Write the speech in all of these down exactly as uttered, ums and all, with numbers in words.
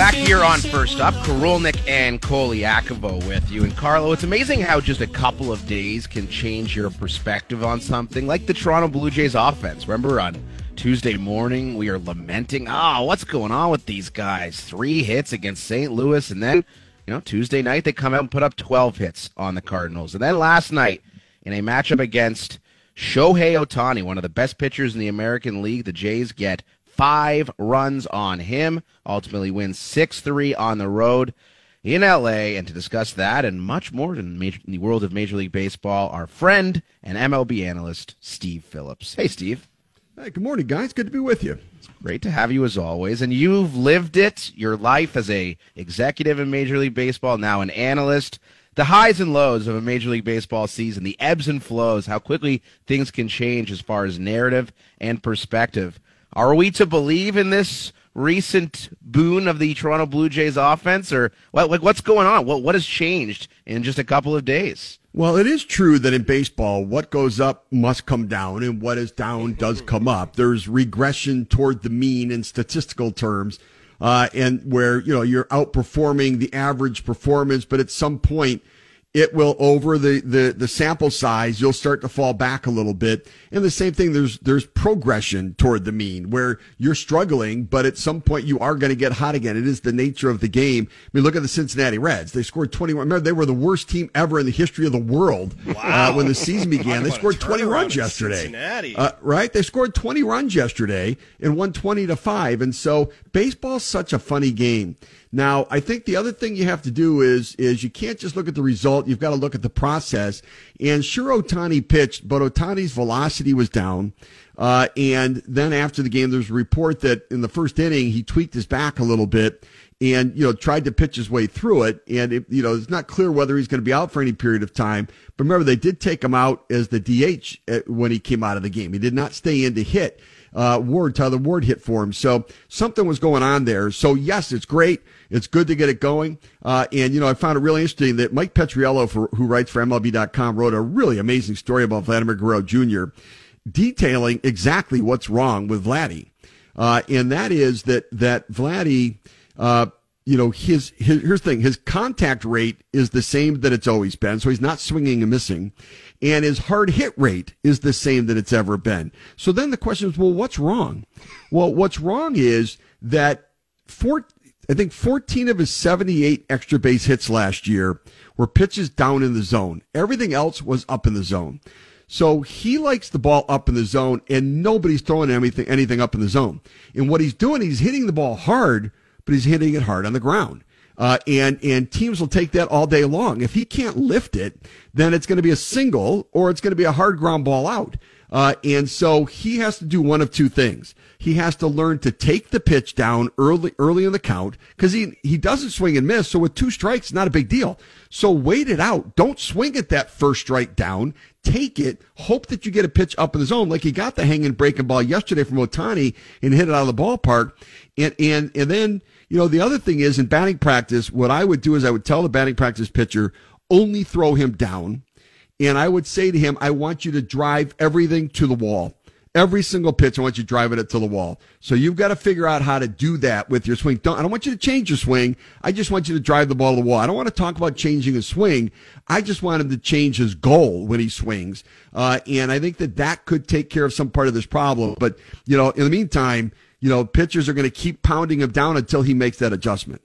Back here on First Up, Karolnik and Koliakovo with you. And Carlo, it's amazing how just a couple of days can change your perspective on something, like the Toronto Blue Jays offense. Remember on Tuesday morning, we are lamenting, oh, what's going on with these guys? Three hits against Saint Louis, and then, you know, Tuesday night they come out and put up twelve hits on the Cardinals. And then last night, in a matchup against Shohei Ohtani, one of the best pitchers in the American League, the Jays get five runs on him, ultimately wins six three on the road in L A. And to discuss that and much more in, major, in the world of Major League Baseball, our friend and M L B analyst, Steve Phillips. Hey, Steve. Hey, good morning, guys. Good to be with you. It's great to have you as always. And you've lived it, your life as a executive in Major League Baseball, now an analyst. The highs and lows of a Major League Baseball season, the ebbs and flows, how quickly things can change as far as narrative and perspective. Are we to believe in this recent boon of the Toronto Blue Jays offense, or what, like what's going on? What what has changed in just a couple of days? Well, it is true that in baseball, what goes up must come down, and what is down does come up. There's regression toward the mean in statistical terms, uh, and where you know you're outperforming the average performance, but at some point, it will, over the, the, the sample size, you'll start to fall back a little bit. And the same thing, there's, there's progression toward the mean where you're struggling, but at some point you are going to get hot again. It is the nature of the game. I mean, look at the Cincinnati Reds. They scored twenty-one. Remember, they were the worst team ever in the history of the world. Wow. Uh, when the season began. They scored twenty runs yesterday. Cincinnati. Uh, right? They scored twenty runs yesterday and won twenty to five. And so baseball's such a funny game. Now, I think the other thing you have to do is is you can't just look at the result. You've got to look at the process. And sure, Ohtani pitched, but Ohtani's velocity was down. Uh, and then after the game, there's a report that in the first inning, he tweaked his back a little bit and, you know, tried to pitch his way through it. And, it, you know, it's not clear whether he's going to be out for any period of time. But remember, they did take him out as the D H when he came out of the game. He did not stay in to hit. Uh, Ward, Tyler Ward hit for him. So something was going on there. So yes, it's great. It's good to get it going. Uh, and, you know, I found it really interesting that Mike Petriello, for, who writes for M L B dot com, wrote a really amazing story about Vladimir Guerrero Junior, detailing exactly what's wrong with Vladdy. Uh, and that is that, that Vladdy, uh, you know, his, his, here's the thing, his contact rate is the same that it's always been. So he's not swinging and missing. And his hard hit rate is the same that it's ever been. So then the question is, well, what's wrong? Well, what's wrong is that four, I think fourteen of his seventy-eight extra base hits last year were pitches down in the zone. Everything else was up in the zone. So he likes the ball up in the zone, and nobody's throwing anything, anything up in the zone. And what he's doing, he's hitting the ball hard, but he's hitting it hard on the ground. Uh, and, and teams will take that all day long. If he can't lift it, then it's going to be a single or it's going to be a hard ground ball out. Uh, and so he has to do one of two things. He has to learn to take the pitch down early, early in the count, because he, he doesn't swing and miss. So with two strikes, it's not a big deal. So wait it out. Don't swing at that first strike down. Take it. Hope that you get a pitch up in the zone, like he got the hanging breaking ball yesterday from Ohtani and hit it out of the ballpark. And, and, and then, you know, the other thing is in batting practice, what I would do is I would tell the batting practice pitcher, only throw him down. And I would say to him, I want you to drive everything to the wall. Every single pitch, I want you driving it to the wall. So you've got to figure out how to do that with your swing. Don't, I don't want you to change your swing. I just want you to drive the ball to the wall. I don't want to talk about changing his swing. I just want him to change his goal when he swings. Uh, and I think that that could take care of some part of this problem. But, you know, in the meantime, you know, pitchers are going to keep pounding him down until he makes that adjustment.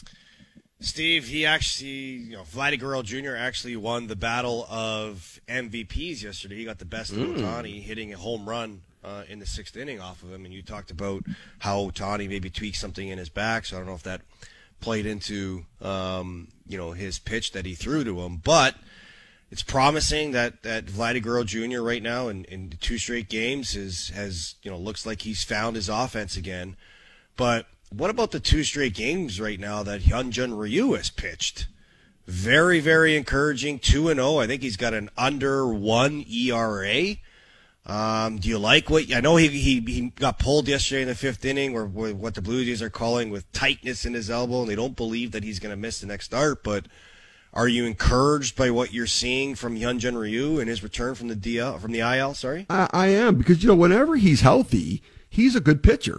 Steve, he actually, you know, Vladdy Guerrero Junior actually won the battle of M V Ps yesterday. He got the best mm. of Ohtani, hitting a home run uh, in the sixth inning off of him. And you talked about how Ohtani maybe tweaked something in his back, so I don't know if that played into, um, you know, his pitch that he threw to him. But it's promising that, that Vladdy Guerrero Junior right now in, in two straight games is, has, you know, looks like he's found his offense again. But what about the two straight games right now that Hyunjin Ryu has pitched? Very, very encouraging, two and oh. I think he's got an under one E R A. Um, do you like what – I know he, he he got pulled yesterday in the fifth inning, or what the Blue Jays are calling with tightness in his elbow, and they don't believe that he's going to miss the next start. But are you encouraged by what you're seeing from Hyunjin Ryu and his return from the D L, from the I L? Sorry, I, I am, because, you know, whenever he's healthy, he's a good pitcher.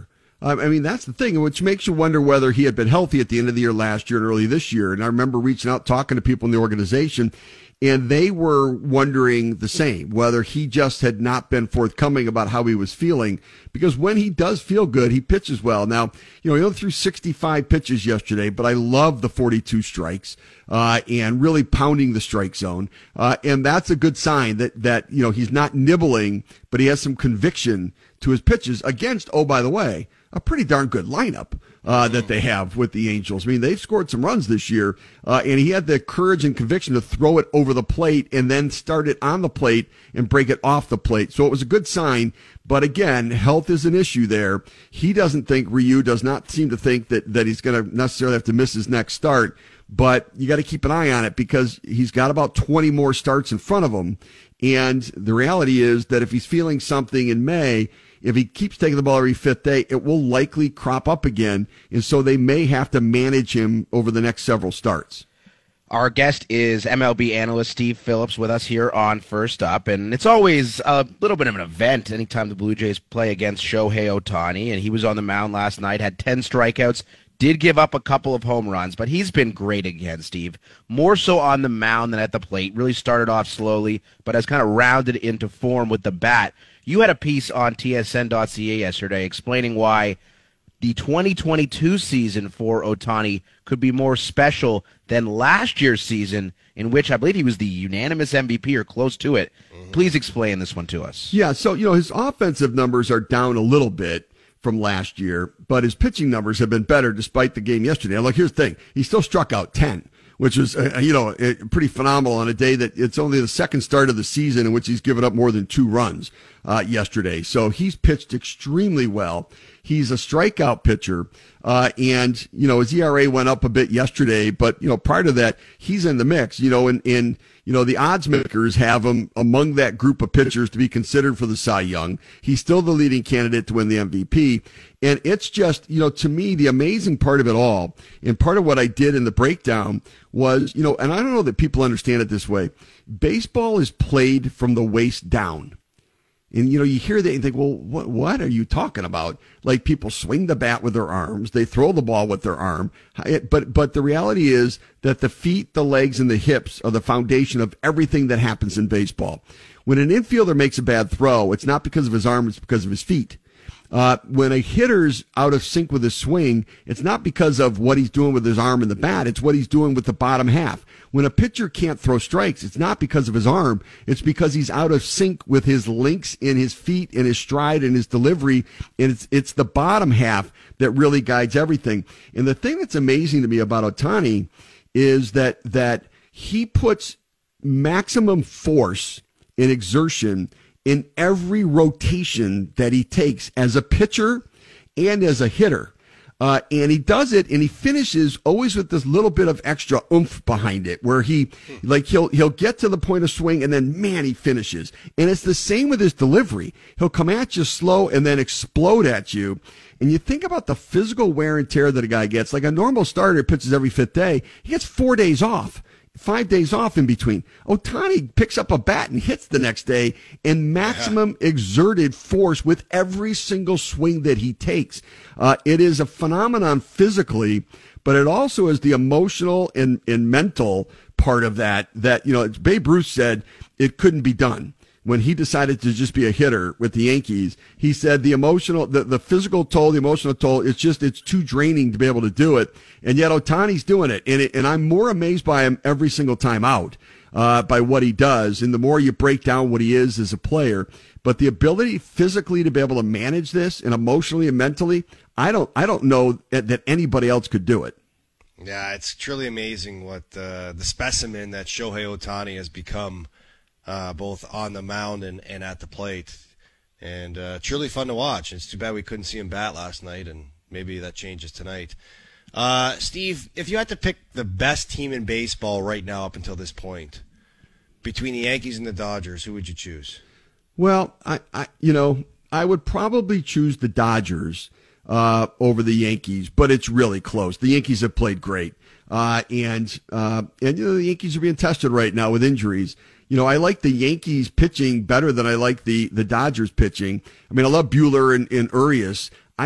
Um, I mean, that's the thing, which makes you wonder whether he had been healthy at the end of the year last year and early this year. And I remember reaching out, talking to people in the organization, and they were wondering the same, whether he just had not been forthcoming about how he was feeling. Because when he does feel good, he pitches well. Now, you know, he only threw sixty-five pitches yesterday, but I love the forty-two strikes uh, and really pounding the strike zone. Uh, and that's a good sign that, that, you know, he's not nibbling, but he has some conviction to his pitches against, oh, by the way, a pretty darn good lineup uh, that they have with the Angels. I mean, they've scored some runs this year, uh, and he had the courage and conviction to throw it over the plate and then start it on the plate and break it off the plate. So it was a good sign. But again, health is an issue there. He doesn't think, Ryu does not seem to think that, that he's going to necessarily have to miss his next start. But you got to keep an eye on it because he's got about twenty more starts in front of him. And the reality is that if he's feeling something in May, if he keeps taking the ball every fifth day, it will likely crop up again. And so they may have to manage him over the next several starts. Our guest is M L B analyst Steve Phillips with us here on First Up. And it's always a little bit of an event anytime the Blue Jays play against Shohei Ohtani. And he was on the mound last night, had ten strikeouts, did give up a couple of home runs, but he's been great again, Steve. More so on the mound than at the plate. Really started off slowly, but has kind of rounded into form with the bat. You had a piece on T S N dot C A yesterday explaining why the twenty twenty-two season for Ohtani could be more special than last year's season, in which I believe he was the unanimous M V P or close to it. Mm-hmm. Please explain this one to us. Yeah, so, you know, his offensive numbers are down a little bit from last year, but his pitching numbers have been better despite the game yesterday. Look, here's the thing. He still struck out ten, which was, uh, you know, pretty phenomenal on a day that it's only the second start of the season in which he's given up more than two runs uh, yesterday. So he's pitched extremely well. He's a strikeout pitcher, uh, and, you know, his E R A went up a bit yesterday, but, you know, prior to that, he's in the mix, you know, and, and you know, the odds makers have him among that group of pitchers to be considered for the Cy Young. He's still the leading candidate to win the M V P, and it's just, you know, to me, the amazing part of it all, and part of what I did in the breakdown was, you know, and I don't know that people understand it this way, baseball is played from the waist down. And, you know, you hear that and think, well, what, what are you talking about? Like, people swing the bat with their arms. They throw the ball with their arm. But, but the reality is that the feet, the legs, and the hips are the foundation of everything that happens in baseball. When an infielder makes a bad throw, it's not because of his arm, it's because of his feet. Uh, when a hitter's out of sync with his swing, it's not because of what he's doing with his arm and the bat, it's what he's doing with the bottom half. When a pitcher can't throw strikes, it's not because of his arm, it's because he's out of sync with his links in his feet and his stride and his delivery, and it's, it's the bottom half that really guides everything. And the thing that's amazing to me about Ohtani is that, that he puts maximum force and exertion in every rotation that he takes as a pitcher and as a hitter. Uh, and he does it, and he finishes always with this little bit of extra oomph behind it, where he, like, he'll, he'll get to the point of swing, and then, man, he finishes. And it's the same with his delivery. He'll come at you slow and then explode at you. And you think about the physical wear and tear that a guy gets. Like, a normal starter pitches every fifth day. He gets four days off. Five days off in between. Ohtani picks up a bat and hits the next day, and maximum yeah. exerted force with every single swing that he takes. Uh, it is a phenomenon physically, but it also is the emotional and, and mental part of that, that, you know, Babe Ruth said it couldn't be done. When he decided to just be a hitter with the Yankees, he said the emotional, the, the physical toll, the emotional toll, it's just, it's too draining to be able to do it. And yet Ohtani's doing it. And, it, and I'm more amazed by him every single time out, uh, by what he does. And the more you break down what he is as a player, but the ability physically to be able to manage this and emotionally and mentally, I don't, I don't know that, that anybody else could do it. Yeah, it's truly amazing what uh, the specimen that Shohei Ohtani has become. Uh, both on the mound and, and at the plate. And uh, truly fun to watch. It's too bad we couldn't see him bat last night, and maybe that changes tonight. Uh, Steve, if you had to pick the best team in baseball right now up until this point, between the Yankees and the Dodgers, who would you choose? Well, I, I you know, I would probably choose the Dodgers uh, over the Yankees, but it's really close. The Yankees have played great. Uh, and, uh, and, you know, the Yankees are being tested right now with injuries. You know, I like the Yankees pitching better than I like the, the Dodgers pitching. I mean, I love Buehler and, and Urias. I don't,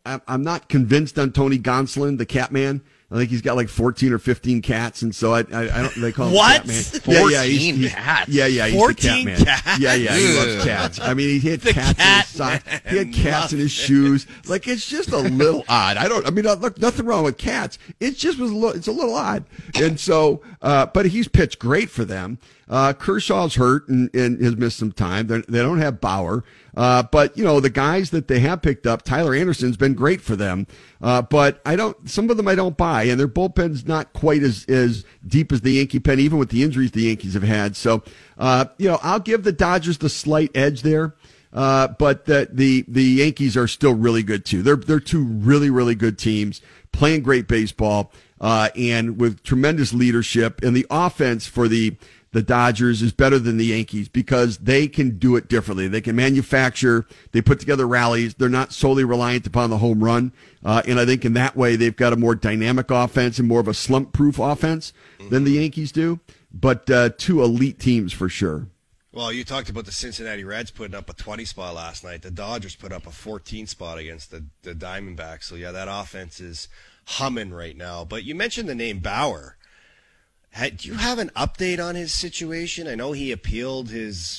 I, I'm not convinced on Tony Gonsolin, the cat man. I think he's got like fourteen or fifteen cats, and so I, I, I don't. They call him what? Cat Man. fourteen yeah, yeah, he's, he's, cats. Yeah, yeah, he's fourteen the cat man. cats? Yeah, yeah, he loves cats. I mean, he had The cats cat in his socks. He had cats in his shoes. Like, it's just a little odd. I don't. I mean, look, nothing wrong with cats. It just was. A little, it's a little odd, and so. Uh, but he's pitched great for them. Uh, Kershaw's hurt and, and has missed some time. They're, they don't have Bauer. Uh, but, you know, the guys that they have picked up, Tyler Anderson's been great for them. Uh, but I don't, some of them I don't buy, and their bullpen's not quite as, as deep as the Yankee pen, even with the injuries the Yankees have had. So, uh, you know, I'll give the Dodgers the slight edge there. Uh, but the, the, the Yankees are still really good too. They're, they're two really, really good teams playing great baseball, uh, and with tremendous leadership, and the offense for the, the Dodgers is better than the Yankees because they can do it differently. They can manufacture. They put together rallies. They're not solely reliant upon the home run. Uh, and I think in that way, they've got a more dynamic offense and more of a slump-proof offense than the Yankees do. But uh, two elite teams for sure. Well, you talked about the Cincinnati Reds putting up a twenty spot last night. The Dodgers put up a fourteen spot against the, the Diamondbacks. So, yeah, that offense is humming right now. But you mentioned the name Bauer. Do you have an update on his situation? I know he appealed his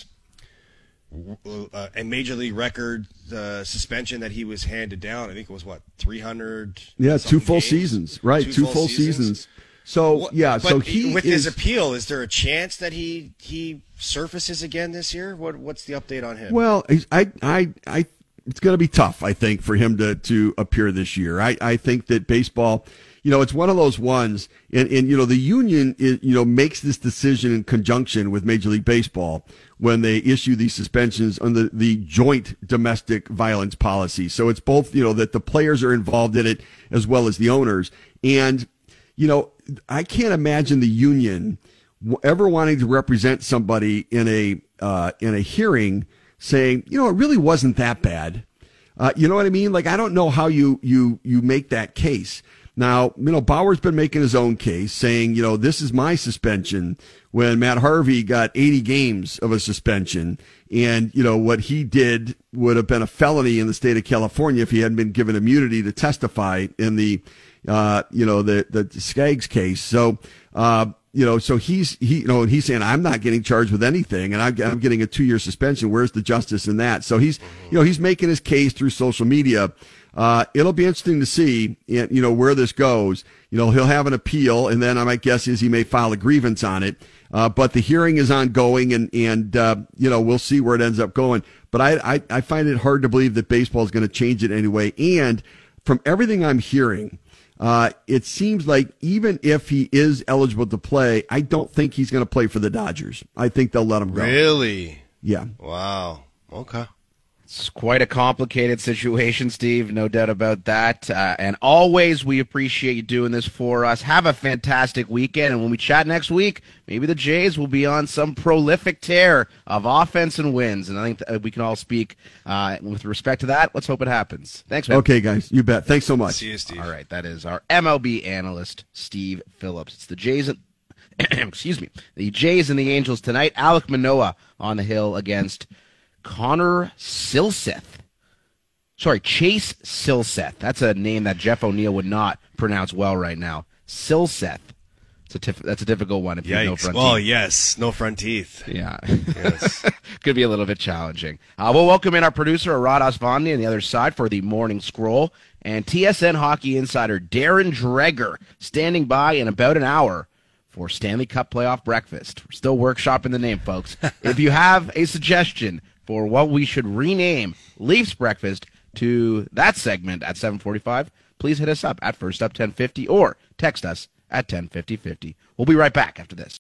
uh, a major league record uh, suspension that he was handed down. I think it was, what, three hundred? Yeah, two full games? seasons. Right, two, two full, full seasons. seasons. So, yeah, but so he with is, his appeal, is there a chance that he he surfaces again this year? What What's the update on him? Well, I, I, I, it's going to be tough, I think, for him to, to appear this year. I, I think that baseball, you know, it's one of those ones, and, and you know, the union, is, you know, makes this decision in conjunction with Major League Baseball when they issue these suspensions under the joint domestic violence policy. So it's both, you know, that the players are involved in it as well as the owners. And, you know, I can't imagine the union ever wanting to represent somebody in a uh, in a hearing saying, you know, it really wasn't that bad. Uh, you know what I mean? Like, I don't know how you you you make that case. Now, you know, Bauer's been making his own case, saying, you know, this is my suspension when Matt Harvey got eighty games of a suspension. And, you know, what he did would have been a felony in the state of California if he hadn't been given immunity to testify in the, uh, you know, the, the Skaggs case. So, uh, you know, so he's, he, you know, and he's saying, I'm not getting charged with anything and I'm, I'm getting a two year suspension. Where's the justice in that? So he's, you know, he's making his case through social media. Uh, it'll be interesting to see, you know, where this goes. You know, he'll have an appeal, and then my guess is he may file a grievance on it. Uh, but the hearing is ongoing, and, and uh, you know, we'll see where it ends up going. But I, I, I find it hard to believe that baseball is going to change it anyway. And from everything I'm hearing, uh, it seems like even if he is eligible to play, I don't think he's going to play for the Dodgers. I think they'll let him go. Really? Yeah. Wow. Okay. It's quite a complicated situation, Steve, no doubt about that. Uh, and always, we appreciate you doing this for us. Have a fantastic weekend. And when we chat next week, maybe the Jays will be on some prolific tear of offense and wins. And I think that we can all speak uh, with respect to that. Let's hope it happens. Thanks, man. Okay, guys. You bet. Thanks so much. See you, Steve. All right. That is our M L B analyst, Steve Phillips. It's the Jays and excuse me, the Jays and the Angels tonight. Alek Manoah on the hill against Connor Silseth. Sorry, Chase Silseth. That's a name that Jeff O'Neill would not pronounce well right now. Silseth. It's a tif- that's a difficult one if you have no front well, teeth. yes, no front teeth. Yeah. Yes. Could be a little bit challenging. Uh, we'll welcome in our producer, Arad Asvandi, on the other side for the morning scroll. And T S N hockey insider Darren Dreger standing by in about an hour for Stanley Cup playoff breakfast. We're still workshopping the name, folks. If you have a suggestion for what we should rename Leafs Breakfast to that segment at seven forty-five, please hit us up at First Up ten fifty or text us at ten fifty fifty. We'll be right back after this.